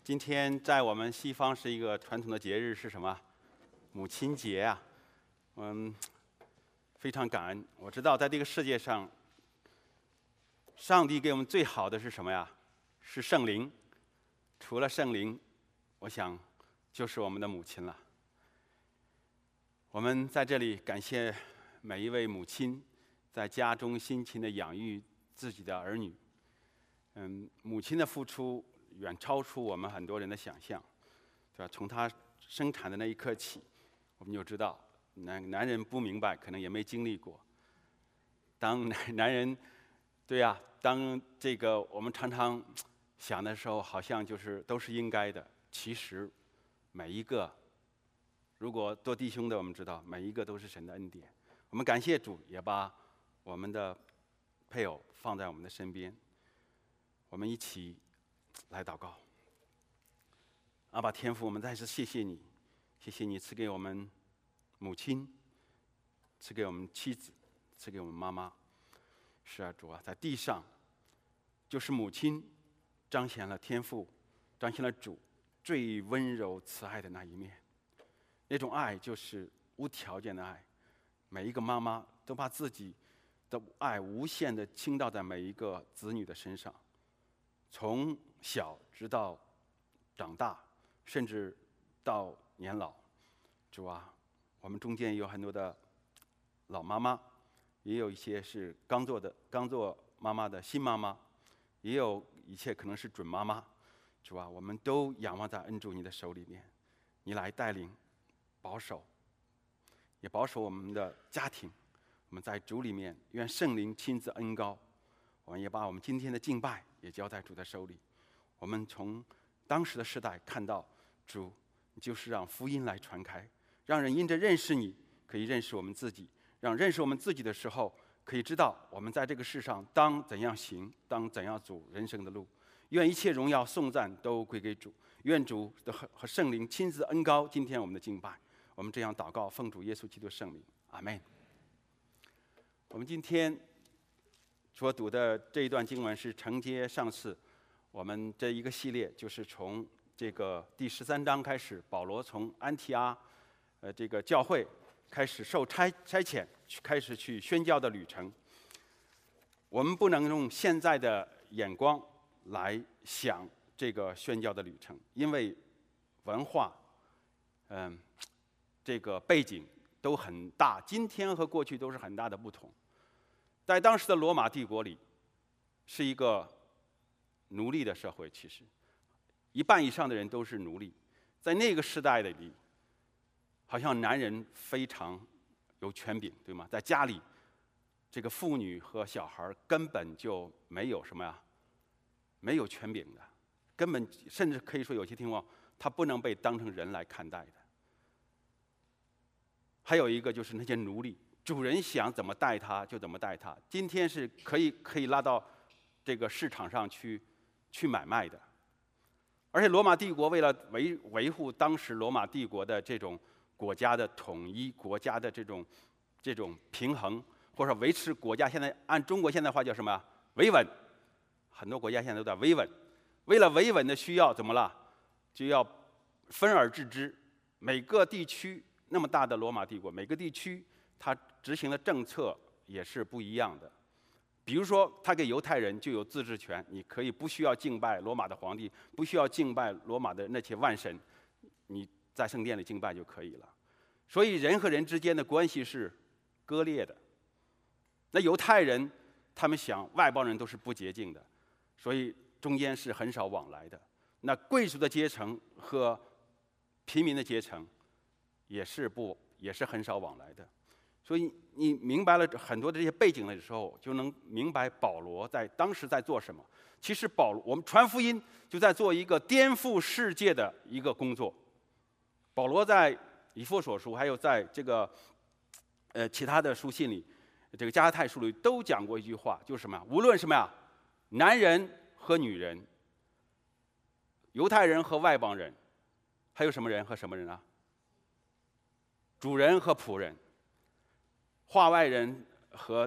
今天在我们西方是一个传统的节日，是什么？母亲节啊。非常感恩。我知道在这个世界上，上帝给我们最好的是什么呀？是圣灵。除了圣灵，我想就是我们的母亲了。我们在这里感谢每一位母亲在家中辛勤的养育自己的儿女。母亲的付出远超出我们很多人的想象，对吧？从她生产的那一刻起，我们就知道，男人不明白，可能也没经历过。当男人，对呀，当这个我们常常想的时候，好像就是都是应该的。其实，每一个，如果做弟兄的，我们知道每一个都是神的恩典。我们感谢主，也把我们的配偶放在我们的身边。我们一起来祷告。阿爸天父，我们再次谢谢你，谢谢你赐给我们母亲，赐给我们妻子，赐给我们妈妈。是啊，主啊，在地上，就是母亲彰显了天父，彰显了主最温柔慈爱的那一面。那种爱就是无条件的爱，每一个妈妈都把自己的爱无限的倾倒在每一个子女的身上。从小直到长大，甚至到年老，主啊，我们中间有很多的老妈妈，也有一些是刚做妈妈的新妈妈，也有一切可能是准妈妈。主啊，我们都仰望在恩主你的手里面，你来带领、保守，也保守我们的家庭。我们在主里面，愿圣灵亲自恩膏。我们也把我们今天的敬拜也交在主的手里。我们从当时的时代看到，主就是让福音来传开，让人因着认识你，可以认识我们自己，让认识我们自己的时候，可以知道我们在这个世上当怎样行，当怎样走人生的路。愿一切荣耀颂赞都归给主，愿主和圣灵亲自恩膏今天我们的敬拜。我们这样祷告，奉主耶稣基督圣名，阿们。我们今天所读的这一段经文是承接上次我们这一个系列，就是从这个第13章开始，保罗从安提阿这个教会开始受差遣，开始去宣教的旅程。我们不能用现在的眼光来想这个宣教的旅程，因为文化这个背景都很大，今天和过去都是很大的不同。在当时的罗马帝国里，是一个奴隶的社会，其实1半以上的人都是奴隶。在那个时代的里，好像男人非常有权柄，对吗？在家里，这个妇女和小孩根本就没有什么呀，没有权柄的，根本甚至可以说有些情况，他不能被当成人来看待的。还有一个就是那些奴隶。主人想怎么带他就怎么带他，今天是可以拉到这个市场上去买卖的。而且罗马帝国为了维护当时罗马帝国的这种国家的统一、国家的这种平衡，或者维持国家现在按中国现在话叫什么维稳，很多国家现在都在维稳。为了维稳的需要，怎么了？就要分而治之。每个地区那么大的罗马帝国，每个地区他执行的政策也是不一样的。比如说，他给犹太人就有自治权，你可以不需要敬拜罗马的皇帝，不需要敬拜罗马的那些万神，你在圣殿里敬拜就可以了。所以人和人之间的关系是割裂的。那犹太人他们想外邦人都是不洁净的，所以中间是很少往来的。那贵族的阶层和平民的阶层也是很少往来的。所以你明白了很多的这些背景的时候，就能明白保罗在当时在做什么。其实我们传福音就在做一个颠覆世界的一个工作。保罗在以弗所书，还有在这个其他的书信里，这个加拉太书里都讲过一句话，就是什么？无论什么呀，男人和女人，犹太人和外邦人，还有什么人和什么人啊？主人和仆人。化外人和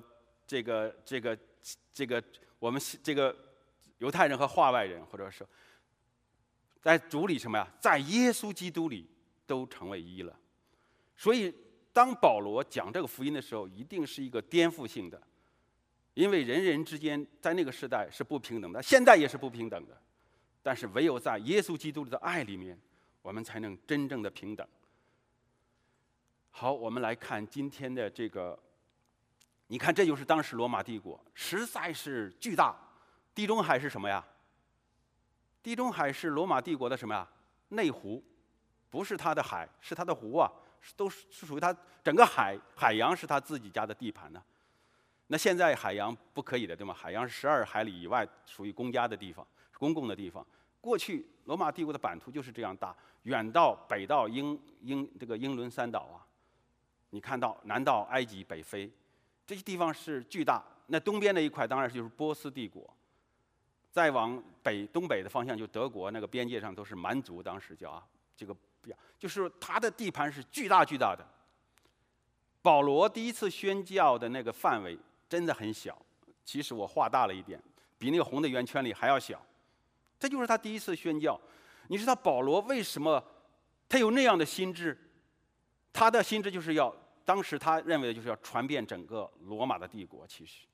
我们这个犹太人和化外人，或者说在主里什么呀？在耶稣基督里都成为一了。所以，当保罗讲这个福音的时候，一定是一个颠覆性的，因为人人之间在那个时代是不平等的，现在也是不平等的。但是唯有在耶稣基督的爱里面，我们才能真正的平等。好，我们来看今天的这个，你看，这就是当时罗马帝国，实在是巨大。地中海是什么呀？地中海是罗马帝国的什么呀？内湖，不是它的海，是它的湖啊，都是属于它整个海洋是它自己家的地盘呢。那现在海洋不可以的，对吗？海洋是12海里以外属于公家的地方，公共的地方。过去罗马帝国的版图就是这样大，远到北到英伦三岛啊，你看到南到埃及、北非，这些地方是巨大。那东边那一块当然就是波斯帝国，再往东北的方向就德国，那个边界上都是蛮族，当时叫啊，这个就是它的地盘是巨大巨大的。保罗第一次宣教的那个范围真的很小，其实我画大了一点，比那个红的圆圈里还要小。这就是他第一次宣教。你知道保罗为什么他有那样的心智？他的心智就是当时他认为的就是要传遍整个罗马的帝国，其实，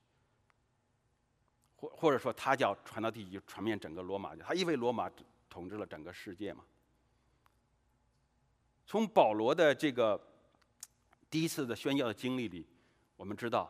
或者说他叫传到地极，传遍整个罗马。他因为罗马统治了整个世界嘛。从保罗的这个第一次的宣教的经历里，我们知道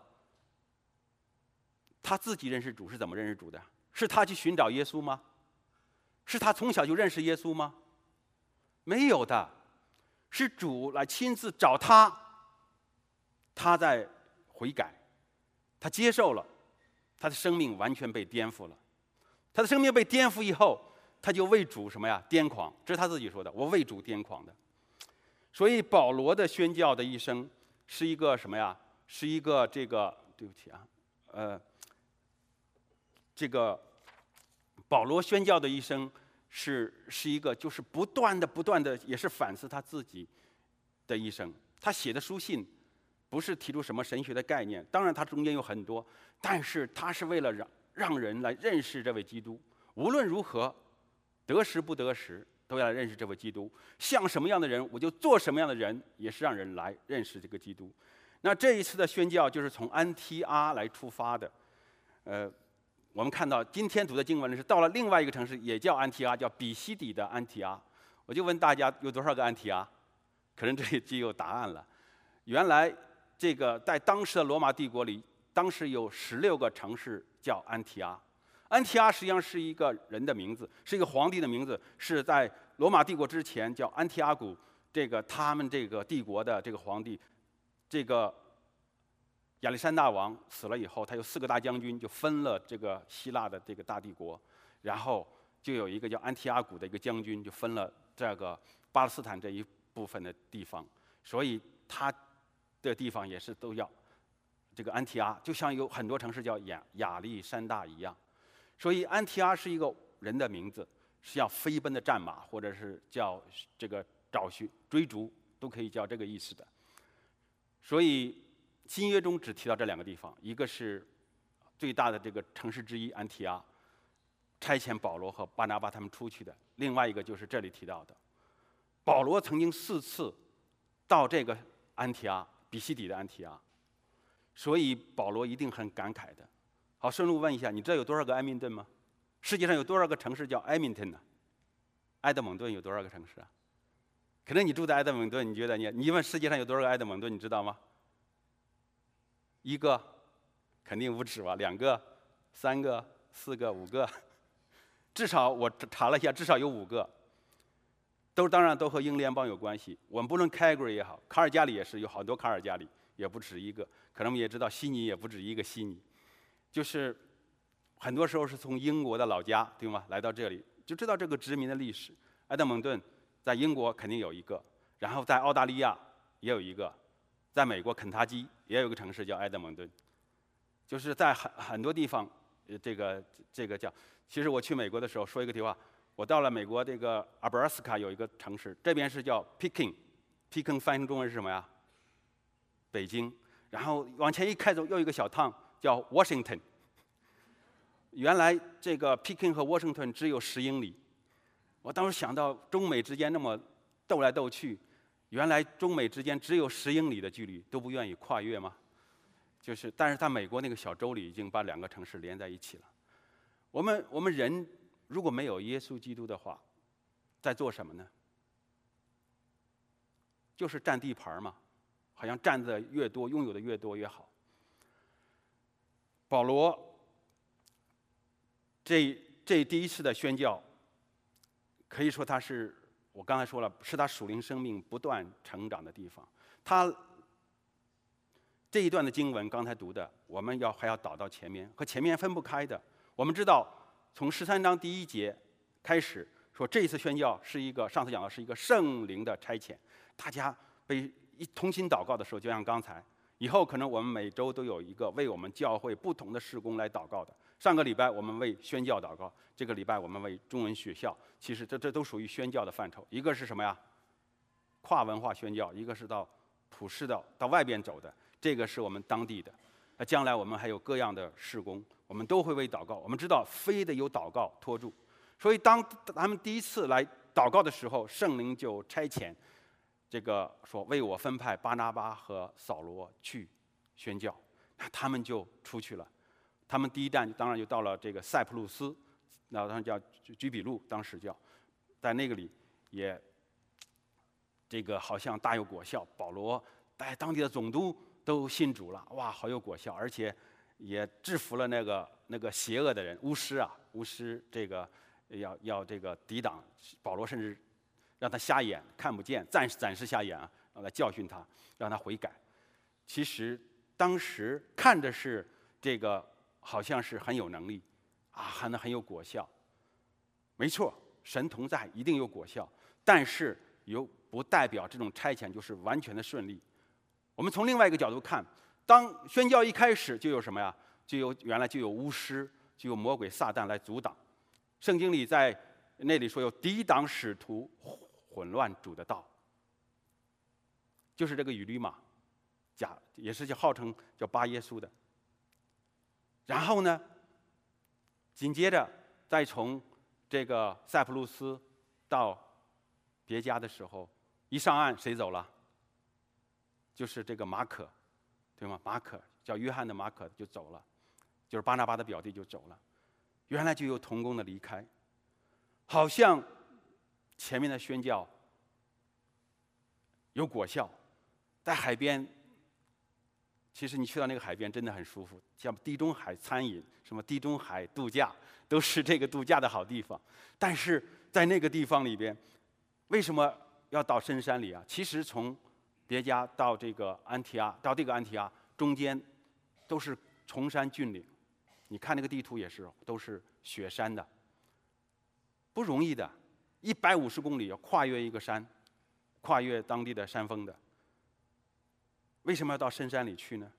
他自己认识主是怎么认识主的？是他去寻找耶稣吗？是他从小就认识耶稣吗？没有的，是主来亲自找他，他在悔改，他接受了，他的生命完全被颠覆了。他的生命被颠覆以后，他就为主什么呀？癫狂，这是他自己说的，我为主癫狂的。所以保罗的宣教的一生是一个什么呀？是一个对不起啊，这个保罗宣教的一生是一个就是不断的也是反思他自己的一生。他写的书信不是提出什么神学的概念，当然他中间有很多，但是他是为了让人来认识这位基督，无论如何得时不得时都要认识这位基督，像什么样的人我就做什么样的人，也是让人来认识这个基督。那这一次的宣教就是从安提阿来出发的。我们看到今天读的经文是到了另外一个城市，也叫安提阿，叫比西底的安提阿。我就问大家有多少个安提阿？可能这里就有答案了。原来这个在当时的罗马帝国里，当时有16个城市叫安提阿。安提阿实际上是一个人的名字，是一个皇帝的名字，是在罗马帝国之前叫安提阿古。他们这个帝国的这个皇帝，这个亚历山大王死了以后，他有4个大将军，就分了这个希腊的这个大帝国，然后就有一个叫安提阿古的一个将军，就分了这个巴勒斯坦这一部分的地方，所以他的地方也是都要这个安提阿，就像有很多城市叫亚历山大一样。所以安提阿是一个人的名字，是要飞奔的战马，或者是叫这个找寻追逐，都可以叫这个意思的。所以新约中只提到这2个地方，一个是最大的这个城市之一安提阿，差遣保罗和巴拿巴他们出去的；另外一个就是这里提到的，保罗曾经4次到这个安提阿，比西底的安提阿，所以保罗一定很感慨的。好，顺路问一下，你知道有多少个埃明顿吗？世界上有多少个城市叫埃明顿呢？埃德蒙顿有多少个城市啊？可能你住在埃德蒙顿，你觉得你问世界上有多少个埃德蒙顿，你知道吗？1个，肯定不止吧？2个、3个、4个、5个，至少我查了一下，至少有5个。当然都和英联邦有关系。我们不论 Calgary 也好，卡尔加里也是有好多卡尔加里，也不止1个。可能我们也知道悉尼也不止1个悉尼，就是很多时候是从英国的老家，对吗？来到这里，就知道这个殖民的历史。埃德蒙顿在英国肯定有1个，然后在澳大利亚也有1个，在美国肯塔基也有一个城市叫埃德蒙顿。就是在很多地方，这个叫，其实我去美国的时候说一个题话，我到了美国这个阿布拉斯卡有一个城市，这边是叫 Peking 翻译成中文是什么呀？北京。然后往前一开走，又一个小趟叫 Washington。原来这个 Peking 和 Washington 只有10英里， 我当时想到中美之间那么斗来斗去，原来中美之间只有10英里的距离，都不愿意跨越吗？但是在美国那个小州里，已经把2个城市连在一起了。我们人如果没有耶稣基督的话，在做什么呢？就是占地盘嘛，好像占的越多，拥有的越多越好。保罗这第一次的宣教，可以说他是我刚才说了，是他属灵生命不断成长的地方。他这一段的经文刚才读的，我们还要导到前面，和前面分不开的。我们知道，从13章第1节开始说，这一次宣教是上次讲到是一个圣灵的差遣，大家被同心祷告的时候，就像刚才，以后可能我们每周都有一个为我们教会不同的事工来祷告的。上个礼拜我们为宣教祷告，这个礼拜我们为中文学校。其实这都属于宣教的范畴。一个是什么呀？跨文化宣教，一个是到普世的到外边走的。这个是我们当地的，将来我们还有各样的事工，我们都会为祷告。我们知道非得有祷告托住，所以当他们第一次来祷告的时候，圣灵就差遣说为我分派巴拿巴和扫罗去宣教，那他们就出去了。他们第一站当然就到了这个塞浦路斯，那当时叫居比路，当时叫，在那个里也好像大有果效。保罗带当地的总督都信主了，哇，好有果效，而且也制服了那个邪恶的人巫师要抵挡保罗，甚至让他瞎眼看不见，暂时瞎眼啊，让他教训他，让他悔改。其实当时看的是好像是很有能力啊，很有果效。没错，神同在一定有果效，但是不代表这种差遣就是完全的顺利。我们从另外一个角度看，当宣教一开始就有什么呀？原来就有巫师，就有魔鬼撒旦来阻挡。圣经里在那里说有抵挡使徒，混乱主的道，就是这个以驴马，也是号称叫巴耶稣的。然后呢，紧接着再从这个塞浦路斯到别家的时候，一上岸谁走了？就是这个马可，对吗？马可叫约翰的马可就走了，就是巴拿巴的表弟就走了。原来就有同工的离开，好像前面的宣教有果效，在海边。其实你去到那个海边真的很舒服，像地中海餐饮，什么地中海度假，都是这个度假的好地方。但是在那个地方里边，为什么要到深山里啊？其实从别家到这个安提阿中间都是崇山峻岭，你看那个地图也是，都是雪山的，不容易的，150公里要跨越一个山，跨越当地的山峰的。为什么要到深山里去呢？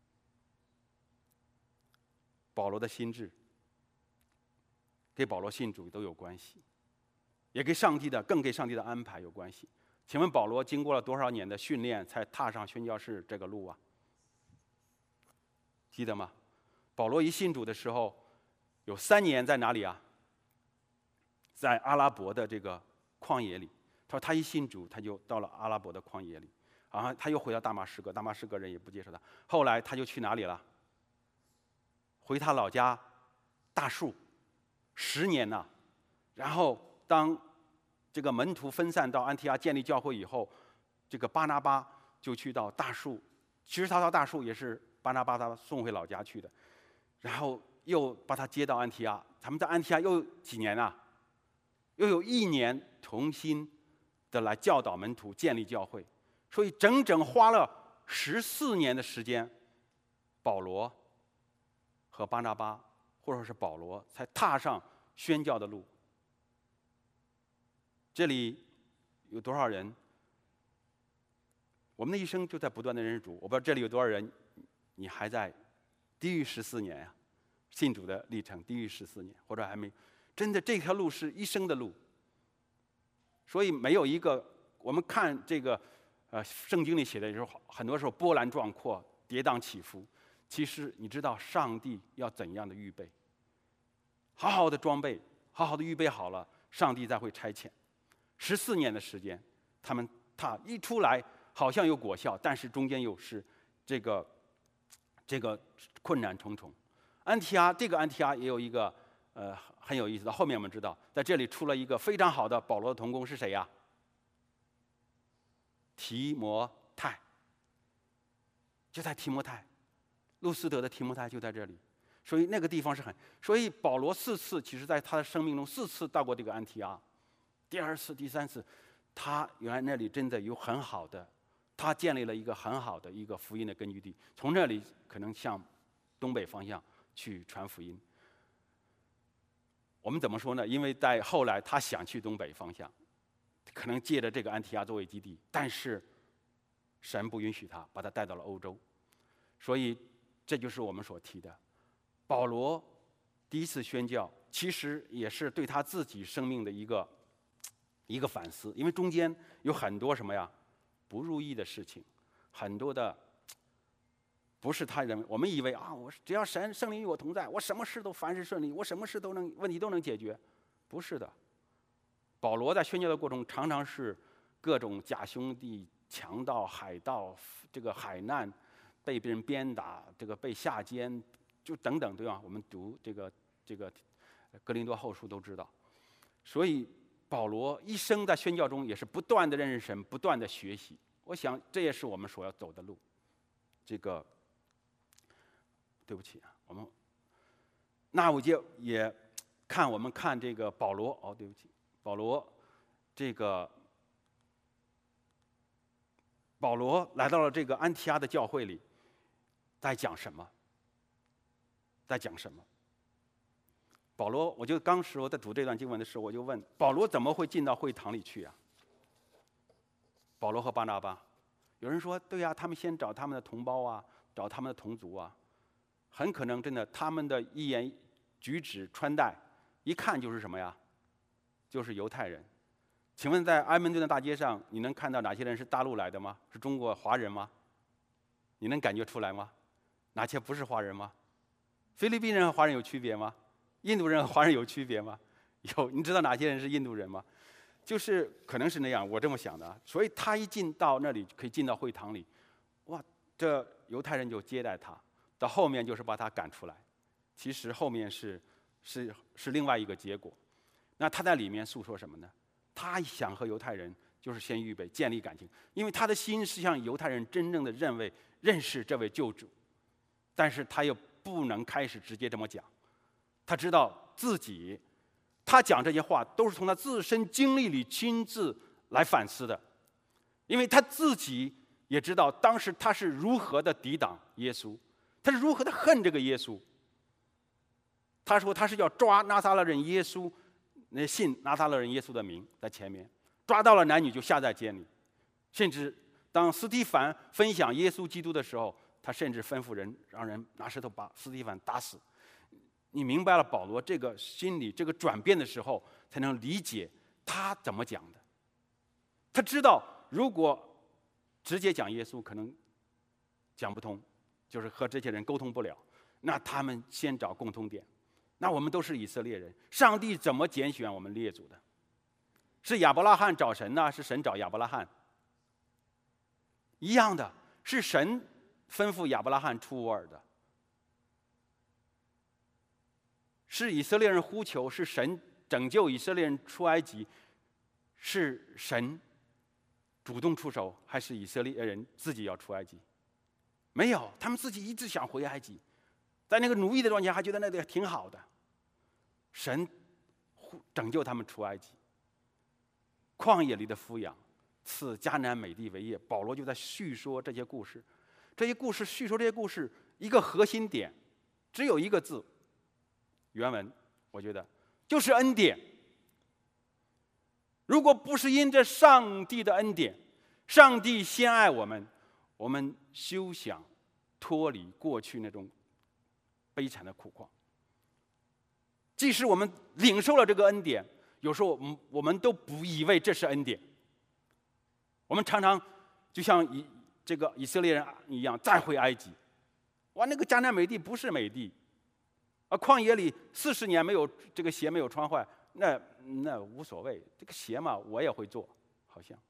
保罗的心智给保罗信主都有关系，也更给上帝的安排有关系。请问保罗经过了多少年的训练才踏上宣教士这个路啊？记得吗？保罗一信主的时候，有3年在哪里啊？在阿拉伯的这个旷野里。他说他一信主，他就到了阿拉伯的旷野里。然后他又回到大马士革，大马士革人也不接受他。后来他就去哪里了？回他老家大树10年呢。然后当这个门徒分散到安提阿建立教会以后，这个巴拿巴就去到大树。其实他到大树也是巴拿巴他送回老家去的，然后又把他接到安提阿。他们在安提阿又几年啊？又有1年重新的来教导门徒，建立教会。所以整整花了14年的时间，保罗和巴拿巴，或者说是保罗，才踏上宣教的路。这里有多少人？我们的一生就在不断的认识主。我不知道这里有多少人，你还在低于14年呀？信主的历程低于14年，或者还没。真的，这条路是一生的路。所以没有一个，我们看这个。圣经里写的时候，很多时候波澜壮阔、跌宕起伏。其实你知道上帝要怎样的预备？好好的装备，好好的预备好了， 上帝才会差遣。14年的时间，他一出来好像有果效，但是中间又是这个困难重重。这个安提阿也有一个很有意思的，后面我们知道，在这里出了一个非常好的保罗的同工是谁呀？提摩太，就在提摩太，路斯德的提摩太就在这里，所以那个地方是所以保罗4次，其实在他的生命中4次到过这个安提阿，第2次、第3次，他原来那里真的有很好的，他建立了一个很好的一个福音的根据地，从那里可能向东北方向去传福音。我们怎么说呢？因为在后来他想去东北方向，可能借着这个安提阿作为基地，但是神不允许他，把他带到了欧洲。所以这就是我们所提的，保罗第一次宣教，其实也是对他自己生命的一个反思，因为中间有很多什么呀不如意的事情，很多的不是他认为，我们以为啊，我只要圣灵与我同在，我什么事都凡事顺利，我什么事都能问题都能解决，不是的。保罗在宣教的过程中，常常是各种假兄弟、强盗、海盗，这个海难，被别人鞭打，这个被下监，就等等，对吧？我们读这个哥林多后书都知道。所以保罗一生在宣教中也是不断的认识神，不断的学习。我想这也是我们所要走的路。对不起啊，那我就也我们看这个保罗，对不起，保罗来到了这个安提阿的教会里，在讲什么？保罗，我当时我在读这段经文的时候，我就问保罗怎么会进到会堂里去啊？保罗和巴拿巴，有人说对呀，他们先找他们的同胞啊，找他们的同族啊，很可能真的他们的一言举止穿戴，一看就是什么呀？就是犹太人。请问在埃蒙顿的大街上，你能看到哪些人是大陆来的吗？是中国华人吗？你能感觉出来吗？哪些不是华人吗？菲律宾人和华人有区别吗？印度人和华人有区别吗？有，你知道哪些人是印度人吗？就是可能是那样，我这么想的。所以他一进到那里，可以进到会堂里，哇，这犹太人就接待他，到后面就是把他赶出来。其实后面是另外一个结果。那他在里面诉说什么呢？他想和犹太人就是先预备建立感情，因为他的心是向犹太人真正的认识这位救主，但是他又不能开始直接这么讲。他知道自己，他讲这些话都是从他自身经历里亲自来反思的，因为他自己也知道当时他是如何的抵挡耶稣，他是如何的恨这个耶稣。他说他是要抓拿撒勒人耶稣，那信拿撒勒人耶稣的名在前面，抓到了男女就下在监里，甚至当司提反分享耶稣基督的时候，他甚至吩咐人让人拿石头把司提反打死。你明白了保罗这个心理这个转变的时候，才能理解他怎么讲的。他知道如果直接讲耶稣可能讲不通，就是和这些人沟通不了，那他们先找共通点。那我们都是以色列人，上帝怎么拣选我们列祖的？是亚伯拉罕找神呢？是神找亚伯拉罕？一样的，是神吩咐亚伯拉罕出乌尔的。是以色列人呼求，是神拯救以色列人出埃及，是神主动出手，还是以色列人自己要出埃及？没有，他们自己一直想回埃及，在那个奴役的状态下还觉得那里挺好的。神拯救他们出埃及，旷野里的抚养，赐迦南美地为业。保罗就在叙说这些故事，叙说这些故事一个核心点只有一个字，原文我觉得就是恩典。如果不是因着上帝的恩典，上帝先爱我们，我们休想脱离过去那种悲惨的苦况。即使我们领受了这个恩典，有时候我们都不以为这是恩典。我们常常就像这个以色列人一样，再回埃及，哇，那个迦南美地不是美地，旷野里40年没有这个鞋没有穿坏， 那无所谓，这个鞋嘛我也会做，好像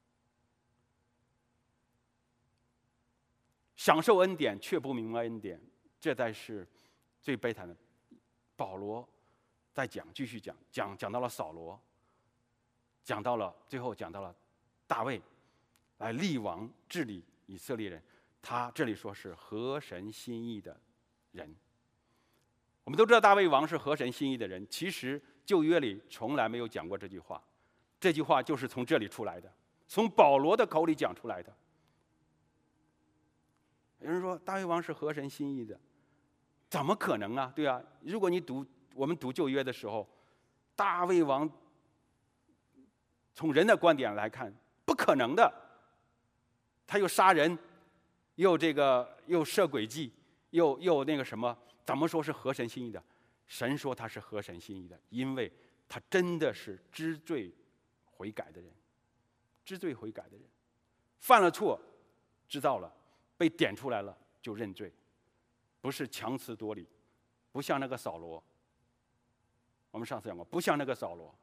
享受恩典却不明白恩典，这才是最悲惨的。保罗在继续讲到了扫罗，最后讲到了大卫来立王治理以色列人，他这里说是合神心意的人。我们都知道大卫王是合神心意的人，其实旧约里从来没有讲过这句话，这句话就是从这里出来的，从保罗的口里讲出来的。有人说大卫王是合神心意的，怎么可能啊？对啊，如果我们读旧约的时候，大卫王从人的观点来看，不可能的。他又杀人，又设诡计，又那个什么，怎么说是合神心意的？神说他是合神心意的，因为他真的是知罪悔改的人，知罪悔改的人，犯了错，知道了，被点出来了就认罪，不是强词夺理，不像那个扫罗。我们上次讲过，不像那个扫罗，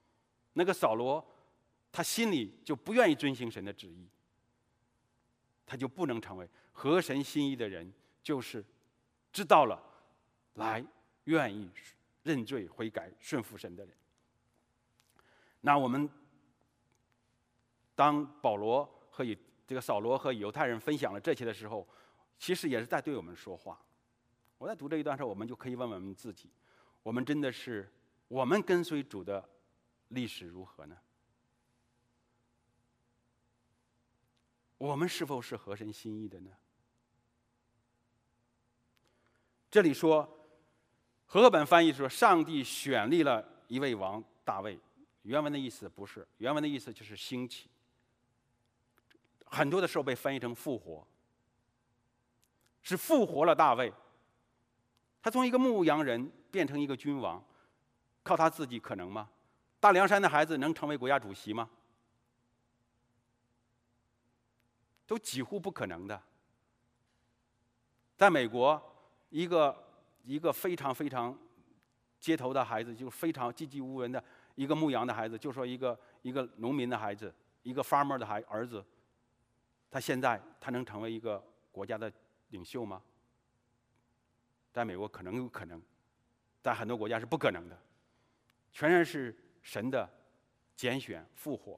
他心里就不愿意遵行神的旨意，他就不能成为合神心意的人，就是知道了来愿意认罪悔改顺服神的人。那我们当保罗和这个扫罗和犹太人分享了这些的时候，其实也是在对我们说话。我在读这一段时候，我们就可以问问我们自己，我们真的是我们跟随主的历史如何呢？我们是否是合神心意的呢？这里说和合本翻译说上帝选立了一位王大卫，原文的意思不是，原文的意思就是兴起，很多的时候被翻译成复活，是复活了大卫。他从一个牧羊人变成一个君王，靠他自己可能吗？大凉山的孩子能成为国家主席吗？都几乎不可能的。在美国，一个非常非常街头的孩子，就非常寂寂无闻的一个牧羊的孩子，就说一个农民的孩子，一个 farmer 的儿子，他现在他能成为一个国家的领袖吗？在美国可能有可能，在很多国家是不可能的，全然是神的拣选复活。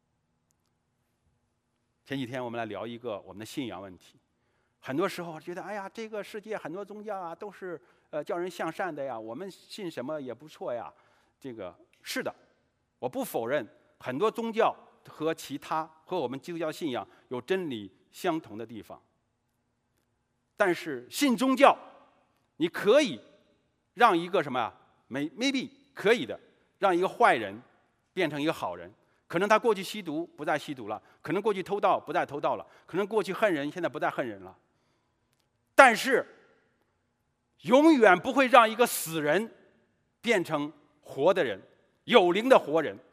前几天我们来聊一个我们的信仰问题，很多时候觉得，哎呀，这个世界很多宗教啊都是叫人向善的呀，我们信什么也不错呀。这个是的，我不否认很多宗教和我们基督教信仰有真理相同的地方，但是信宗教，你可以让一个什么呀 ？maybe 可以的，让一个坏人变成一个好人。可能他过去吸毒不再吸毒了，可能过去偷盗不再偷盗了，可能过去恨人现在不再恨人了。但是永远不会让一个死人变成活的人，有灵的活人。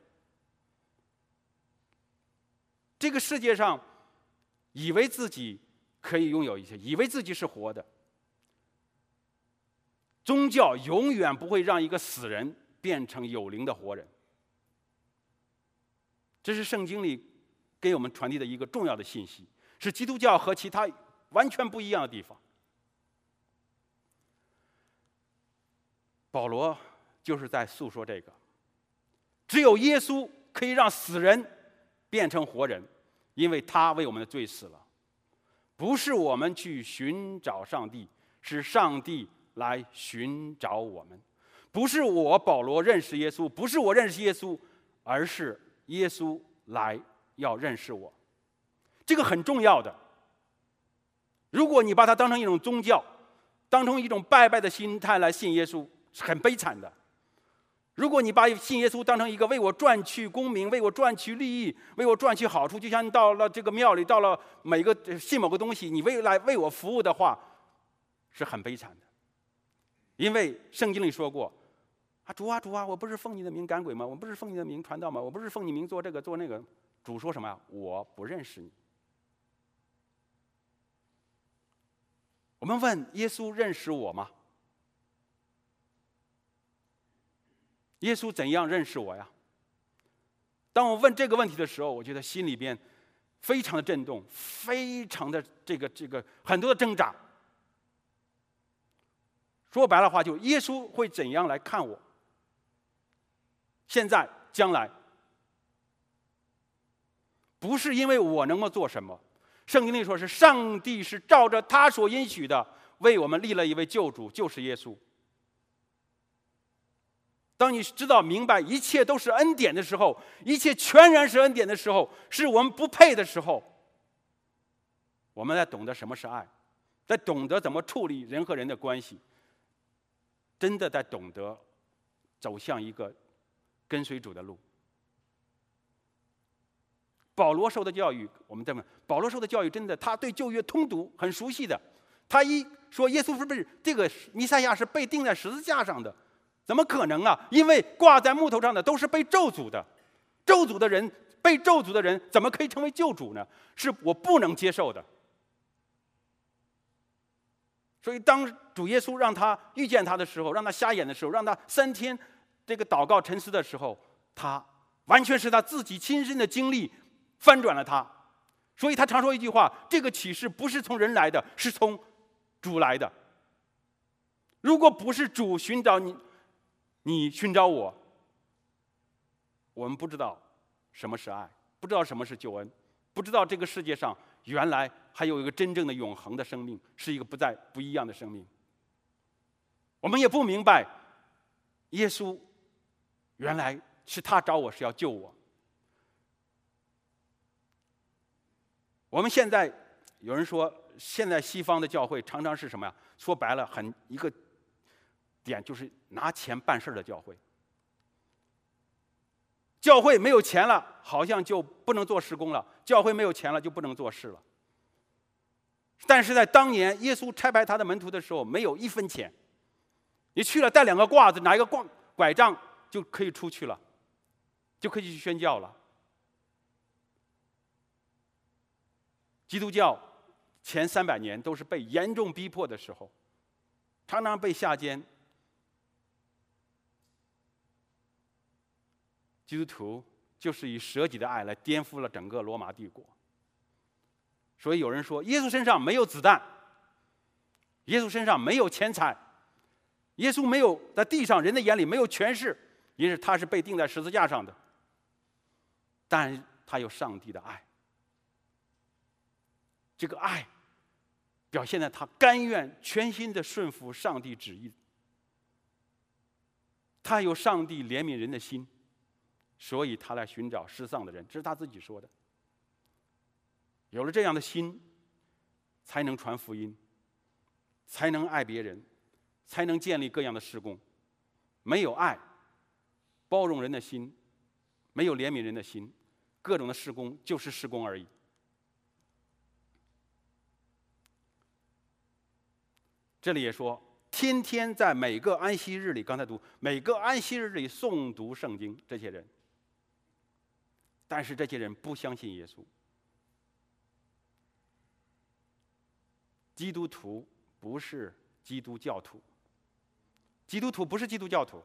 这个世界上以为自己可以拥有一切，以为自己是活的，宗教永远不会让一个死人变成有灵的活人。这是圣经里给我们传递的一个重要的信息，是基督教和其他完全不一样的地方。保罗就是在诉说这个，只有耶稣可以让死人变成活人，因为他为我们的罪死了。不是我们去寻找上帝，是上帝来寻找我们。不是我保罗认识耶稣，不是我认识耶稣，而是耶稣来要认识我，这个很重要的。如果你把它当成一种宗教，当成一种拜拜的心态来信耶稣，是很悲惨的。如果你把信耶稣当成一个为我赚取功名、为我赚取利益、为我赚取好处，就像到了这个庙里，到了信某个东西，你为我服务的话，是很悲惨的。因为圣经里说过，主啊主啊，我不是奉你的名赶鬼吗？我不是奉你的名传道吗？我不是奉你名做这个做那个。主说什么呀？我不认识你。我们问耶稣认识我吗？ 耶稣怎样认识我呀？当我问这个问题的时候，我觉得心里边非常的震动，非常的这个很多的挣扎。说白了话，就耶稣会怎样来看我？现在、将来，不是因为我能够做什么。圣经里说是上帝是照着他所应许的，为我们立了一位救主，就是耶稣。当你知道明白一切都是恩典的时候，一切全然是恩典的时候，是我们不配的时候，我们才懂得什么是爱，在懂得怎么处理人和人的关系，真的在懂得走向一个跟随主的路。保罗受的教育，我们这么，保罗受的教育真的，他对旧约通读很熟悉的。他一说耶稣是不是这个弥赛亚是被钉在十字架上的？怎么可能啊？因为挂在木头上的都是被咒诅的，咒诅的人，被咒诅的人怎么可以成为救主呢？是我不能接受的。所以当主耶稣让他遇见他的时候，让他瞎眼的时候，让他3天这个祷告沉思的时候，他完全是他自己亲身的经历翻转了他。所以他常说一句话：这个启示不是从人来的，是从主来的。如果不是主寻找你，你寻找我，我们不知道什么是爱，不知道什么是救恩，不知道这个世界上原来还有一个真正的永恒的生命，是一个不一样的生命。我们也不明白耶稣原来是他找我，是要救我。我们现在有人说，现在西方的教会常常是什么呀？说白了，一个点就是拿钱办事的教会。教会没有钱了，好像就不能做事工了；教会没有钱了，就不能做事了。但是在当年耶稣差派他的门徒的时候，没有1分钱，你去了带2个褂子，拿一个拐杖就可以出去了，就可以去宣教了。基督教前300年都是被严重逼迫的时候，常常被下监。基督徒就是以舍己的爱来颠覆了整个罗马帝国。所以有人说，耶稣身上没有子弹，耶稣身上没有钱财，耶稣没有在地上人的眼里没有权势，因为他是被钉在十字架上的。但他有上帝的爱，这个爱表现在他甘愿全心的顺服上帝旨意。他有上帝怜悯人的心，所以他来寻找失丧的人，这是他自己说的。有了这样的心，才能传福音，才能爱别人，才能建立各样的事工。没有爱，包容人的心，没有怜悯人的心，各种的事工就是事工而已。这里也说，天天在每个安息日里，刚才读每个安息日里诵读圣经，这些人，但是这些人不相信耶稣。基督徒不是基督教徒，基督徒不是基督教徒。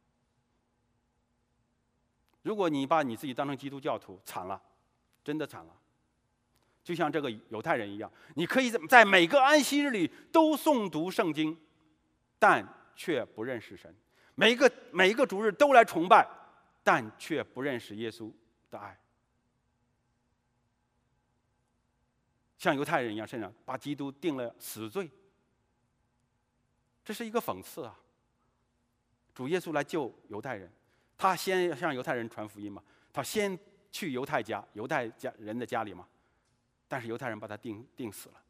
如果你把你自己当成基督教徒，惨了，真的惨了。就像这个犹太人一样，你可以在每个安息日里都诵读圣经，但却不认识神；每一个主日都来崇拜，但却不认识耶稣的爱。像犹太人一样，甚至把基督定了死罪，这是一个讽刺啊！主耶稣来救犹太人，他先向犹太人传福音嘛，他先去犹太人的家里嘛，但是犹太人把他定死了。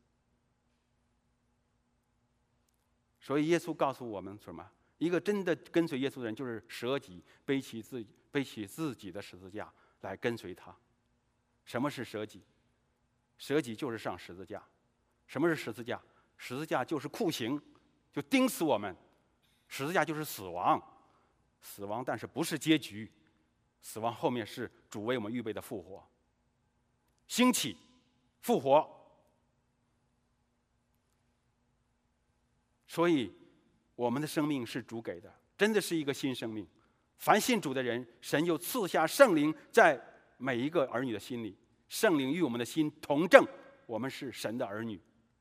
所以耶稣告诉我们什么？一个真的跟随耶稣的人，就是舍己，背起自己的十字架来跟随他。什么是舍己？舍己就是上十字架。什么是十字架？十字架就是酷刑，就钉死我们。十字架就是死亡，死亡，但是不是结局，死亡后面是主为我们预备的复活、兴起、复活。所以我们的生命是主给的，真的是一个新生命， 凡信主的人，神就赐下圣灵在每一个儿女的心里，圣灵与我们的心同证，我们是神的儿女。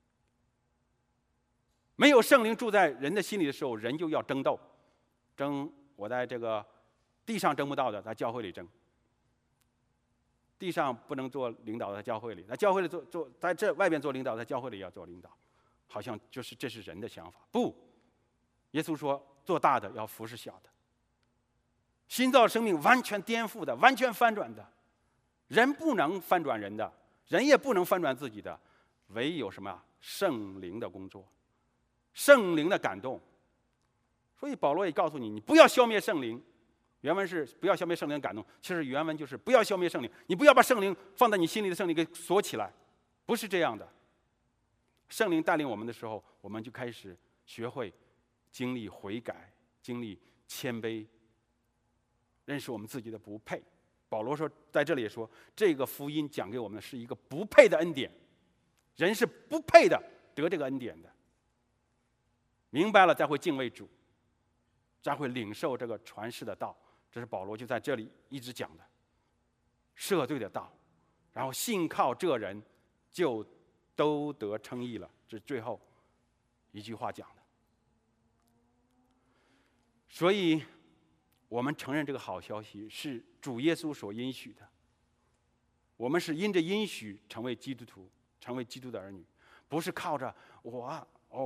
没有圣灵住在人的心里的时候，人就要争斗，争我在这个地上争不到的，在教会里争。地上不能做领导，在教会里；在教会里在这外边做领导，在教会里要做领导。好像就是这是人的想法，不，耶稣说，做大的要服侍小的。新造生命完全颠覆的，完全翻转的，人不能翻转人的，人也不能翻转自己的，唯有什么呀？圣灵的工作，圣灵的感动。所以保罗也告诉你，你不要消灭圣灵。原文是不要消灭圣灵的感动，其实原文就是不要消灭圣灵，你不要把圣灵放在你心里的圣灵给锁起来，不是这样的。圣灵带领我们的时候，我们就开始学会经历悔改，经历谦卑，认识我们自己的不配。保罗说，在这里也说，这个福音讲给我们的是一个不配的恩典，人是不配的得这个恩典的。明白了，才会敬畏主，才会领受这个传世的道。这是保罗就在这里一直讲的，赦罪的道，然后信靠这人就都得称义了，这是最后一句话讲的。所以我们承认这个好消息是主耶稣所应许的，我们是因着应许成为基督徒，成为基督的儿女，不是靠着我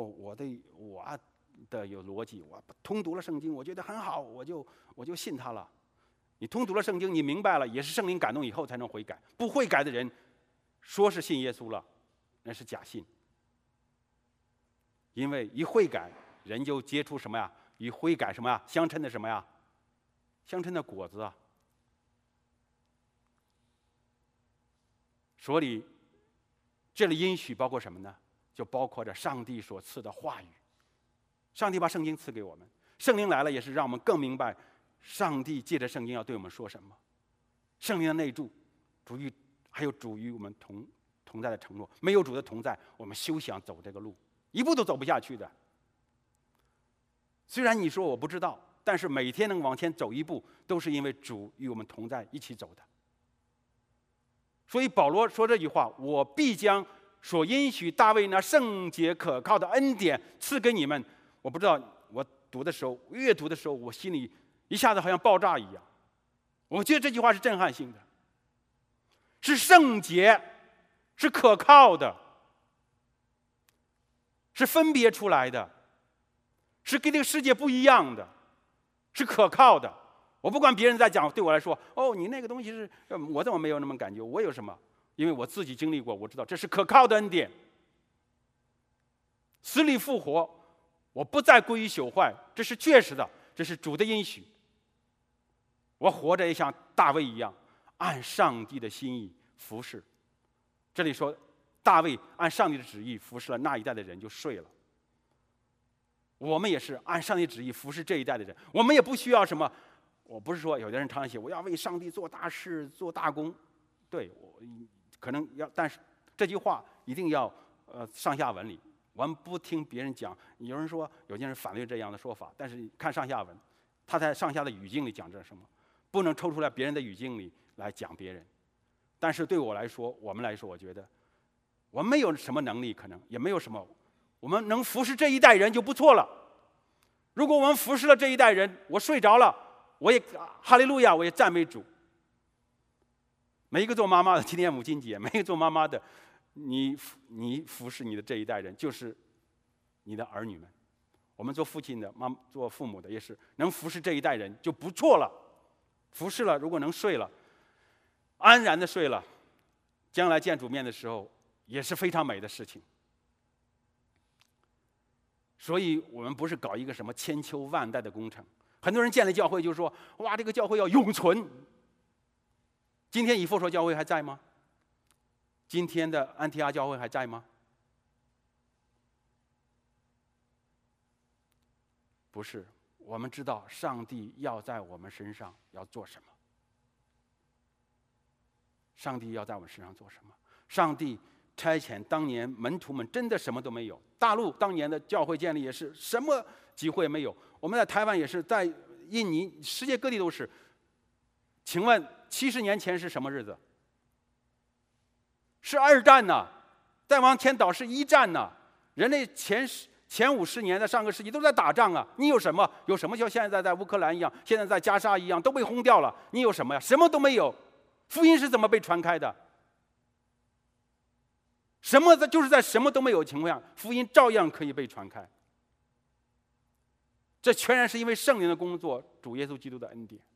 的有逻辑，我通读了圣经，我觉得很好，我就信他了。你通读了圣经，你明白了，也是圣灵感动以后才能悔改。不悔改的人，说是信耶稣了，那是假信。因为一悔改，人就结出什么呀？与悔改什么呀？相称的什么呀？相称的果子啊。所以，这里应许包括什么呢？就包括着上帝所赐的话语。上帝把圣经赐给我们，圣灵来了也是让我们更明白上帝借着圣经要对我们说什么。圣灵的内住，还有主与我们同在的承诺。没有主的同在，我们休想走这个路，一步都走不下去的。虽然你说我不知道，但是每天能往前走一步，都是因为主与我们同在一起走的。所以保罗说这句话，我必将所应许大卫那圣洁可靠的恩典赐给你们。我不知道，我读的时候，阅读的时候，我心里一下子好像爆炸一样。我觉得这句话是震撼性的，是圣洁，是可靠的，是分别出来的，是跟这个世界不一样的，是可靠的。我不管别人在讲，对我来说，哦，你那个东西是，我怎么没有那么感觉？我有什么？因为我自己经历过，我知道这是可靠的恩典。死里复活，我不再归于朽坏，这是确实的，这是主的应许。我活着也像大卫一样，按上帝的心意服侍。这里说，大卫按上帝的旨意服侍了那一代的人，就睡了。我们也是按上帝旨意服侍这一代的人，我们也不需要什么。我不是说有的人常常写我要为上帝做大事、做大功，对，我可能要，但是这句话一定要上下文里。我们不听别人讲，有人说有些人反对这样的说法，但是看上下文，他在上下的语境里讲这什么，不能抽出来别人的语境里来讲别人。但是对我来说，我们来说，我觉得我们没有什么能力，可能也没有什么，我们能服侍这一代人就不错了。如果我们服侍了这一代人，我睡着了，我也哈利路亚，我也赞美主。每一个做妈妈的，今天母亲节，每一个做妈妈的，你服侍你的这一代人，就是你的儿女们。我们做父亲的、做父母的，也是能服侍这一代人就不错了。服侍了，如果能睡了，安然的睡了，将来见主面的时候，也是非常美的事情。所以我们不是搞一个什么千秋万代的工程。很多人建立教会就说：“哇，这个教会要永存。”今天以弗所教会还在吗？今天的安提阿教会还在吗？不是，我们知道上帝要在我们身上要做什么。上帝要在我们身上做什么？上帝差遣当年门徒们真的什么都没有。大陆当年的教会建立也是什么机会没有。我们在台湾也是在印尼，世界各地都是。请问70年前是什么日子？是2战呢，再往前倒是1战呢。人类前50年的上个世纪都在打仗啊！你有什么？有什么像现在在乌克兰一样，现在在加沙一样都被轰掉了？你有什么呀？什么都没有。福音是怎么被传开的？就是在什么都没有的情况下，福音照样可以被传开。这全然是因为圣灵的工作，主耶稣基督的恩典。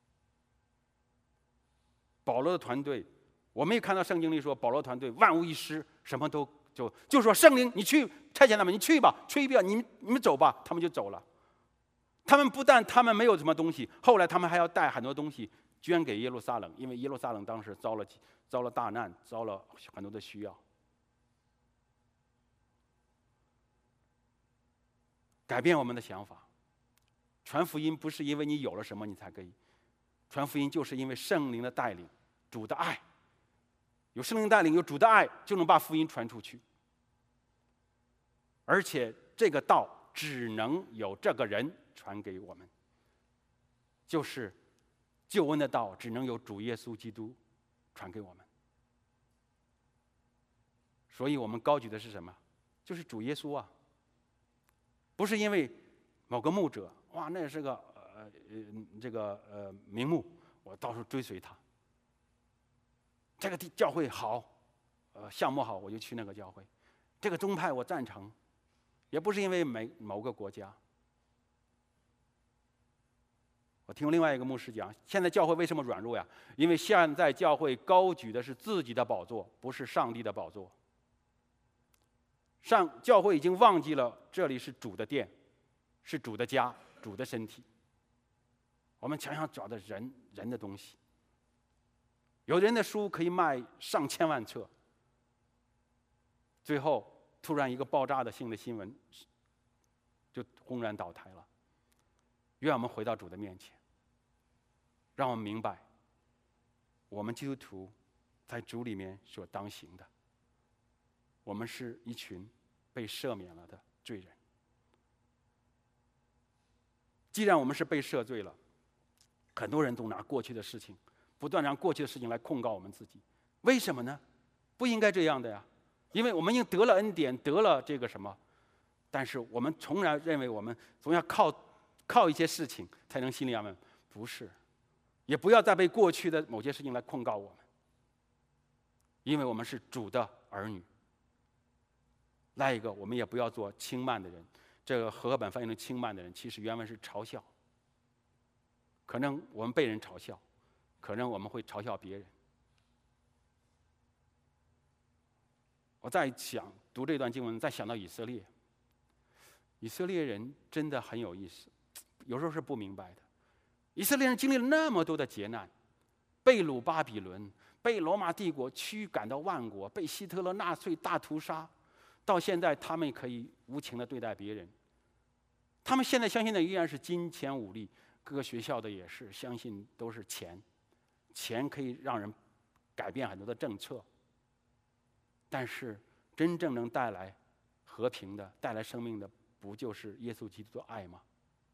保罗的团队，我们也看到圣经里说，保罗团队万无一失，什么都就说圣灵，你去差遣他们，你去吧，去吧，你们走吧，他们就走了。他们不但他们没有什么东西，后来他们还要带很多东西捐给耶路撒冷，因为耶路撒冷当时遭了大难，遭了很多的需要。改变我们的想法，传福音不是因为你有了什么你才可以，传福音就是因为圣灵的带领，主的爱。有圣灵带领，有主的爱，就能把福音传出去。而且这个道只能有这个人传给我们，就是救恩的道，只能有主耶稣基督传给我们。所以我们高举的是什么？就是主耶稣啊，不是因为某个牧者，哇，那是个名目，我到处追随他。这个教会好，项目好，我就去那个教会。这个宗派我赞成，也不是因为某个国家。我听另外一个牧师讲，现在教会为什么软弱呀？因为现在教会高举的是自己的宝座，不是上帝的宝座。教会已经忘记了这里是主的殿，是主的家，主的身体。我们常常找的人的东西。有人的书可以卖上千万册，最后突然一个爆炸性的新闻，就轰然倒台了。愿我们回到主的面前，让我们明白，我们基督徒在主里面所当行的，我们是一群被赦免了的罪人。既然我们是被赦罪了，很多人都拿过去的事情，不断让过去的事情来控告我们自己，为什么呢？不应该这样的呀，因为我们已经得了恩典，得了这个什么，但是我们从来认为我们总要靠一些事情才能心里安稳，不是，也不要再被过去的某些事情来控告我们，因为我们是主的儿女。再一个，我们也不要做轻慢的人，这个和合本翻译成轻慢的人，其实原文是嘲笑，可能我们被人嘲笑，可能我们会嘲笑别人。我再想读这段经文，再想到以色列，以色列人真的很有意思，有时候是不明白的。以色列人经历了那么多的劫难，被掳巴比伦，被罗马帝国驱赶到万国，被希特勒纳粹大屠杀，到现在他们可以无情的对待别人。他们现在相信的依然是金钱武力，各个学校的也是相信都是钱，钱可以让人改变很多的政策。但是真正能带来和平的、带来生命的，不就是耶稣基督的爱吗？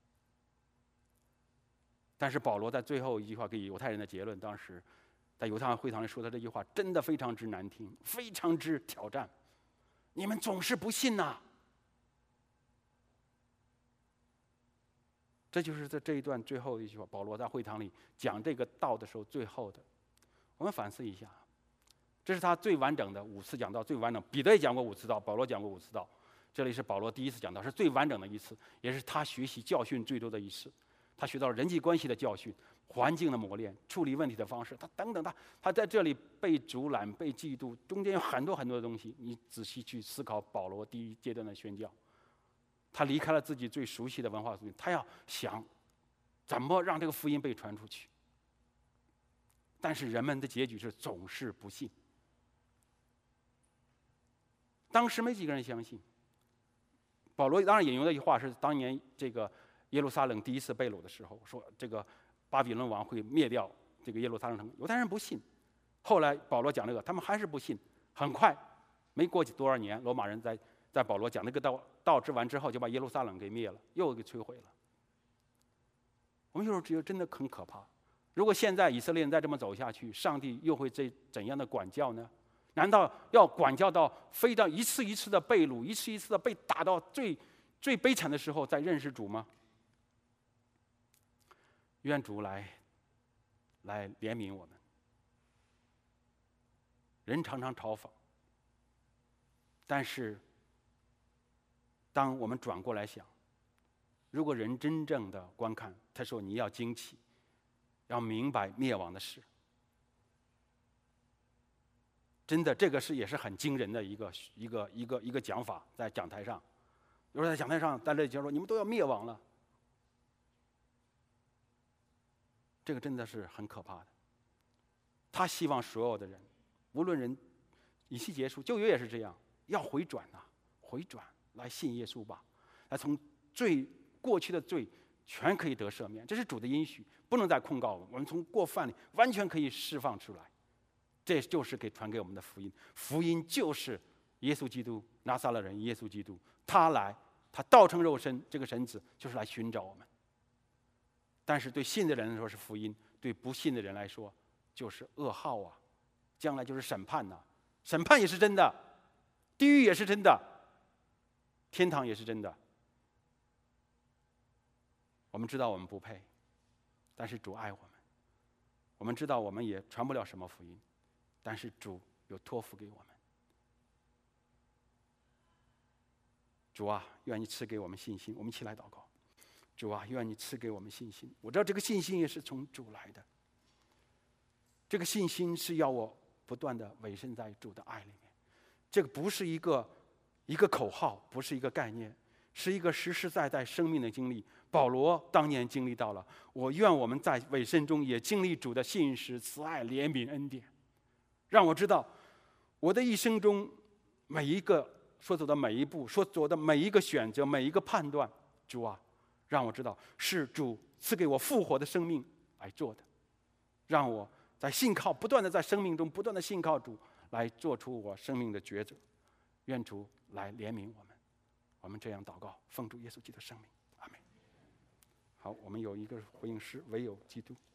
但是保罗在最后一句话给犹太人的结论，当时在犹太会堂里说的这句话，真的非常之难听，非常之挑战。你们总是不信呐！这就是在这一段最后一句话，保罗在会堂里讲这个道的时候最后的。我们反思一下，这是他最完整的5次讲道，最完整。彼得也讲过5次道，保罗讲过5次道。这里是保罗第1次讲道，是最完整的一次，也是他学习教训最多的一次。他学到了人际关系的教训、环境的磨练、处理问题的方式，他等等，他在这里被阻拦、被嫉妒，中间有很多很多的东西。你仔细去思考保罗第1阶段的宣教，他离开了自己最熟悉的文化属性，他要想怎么让这个福音被传出去。但是人们的结局是总是不信。当时没几个人相信。保罗当然引用的一句话是当年这个耶路撒冷第1次被掳的时候，说这个巴比伦王会灭掉这个耶路撒冷城，犹太人不信。后来保罗讲这个，他们还是不信。很快，没过多少年，罗马人在保罗讲那个道之完之后，就把耶路撒冷给灭了，又给摧毁了。 我们有时候觉得真的很可怕。如果现在以色列人再这么走下去，上帝又会怎样的管教呢？难道要管教到非到一次一次的被掳，一次一次的被打到最悲惨的时候再认识主吗？愿主来怜悯我们。人常常嘲讽，但是当我们转过来想，如果人真正的观看，他说你要惊奇，要明白灭亡的事。真的，这个也是很惊人的一个讲法，在讲台上，有人在讲台上在这就说你们都要灭亡了，这个真的是很可怕的。他希望所有的人，无论人以西结书，旧约也是这样，要回转啊，回转来信耶稣吧，来从过去的罪全可以得赦免，这是主的应许，不能再控告我们从过犯里完全可以释放出来。这就是传给我们的福音，福音就是耶稣基督，拿撒勒人耶稣基督，他道成肉身，这个神子就是来寻找我们。但是对信的人来说是福音，对不信的人来说就是噩耗啊，将来就是审判呐，审判也是真的，地狱也是真的，天堂也是真的。我们知道我们不配，但是主爱我们，我们知道我们也传不了什么福音，但是主有托付给我们。主啊，愿你赐给我们信心。我们一起来祷告。主啊，愿你赐给我们信心。我知道这个信心也是从主来的，这个信心是要我不断的委身在主的爱里面。这个不是一个口号，不是一个概念，是一个实实在在生命的经历。保罗当年经历到了，我愿我们在委身中也经历主的信实、慈爱、怜悯、恩典，让我知道我的一生中每一个所走的每一步，所做的每一个选择、每一个判断，主啊，让我知道是主赐给我复活的生命来做的，让我在不断的在生命中不断的信靠主，来做出我生命的抉择。愿主来怜悯我们。我们这样祷告，奉主耶稣基督的圣名，阿们。好，我们有一个回应诗，唯有基督。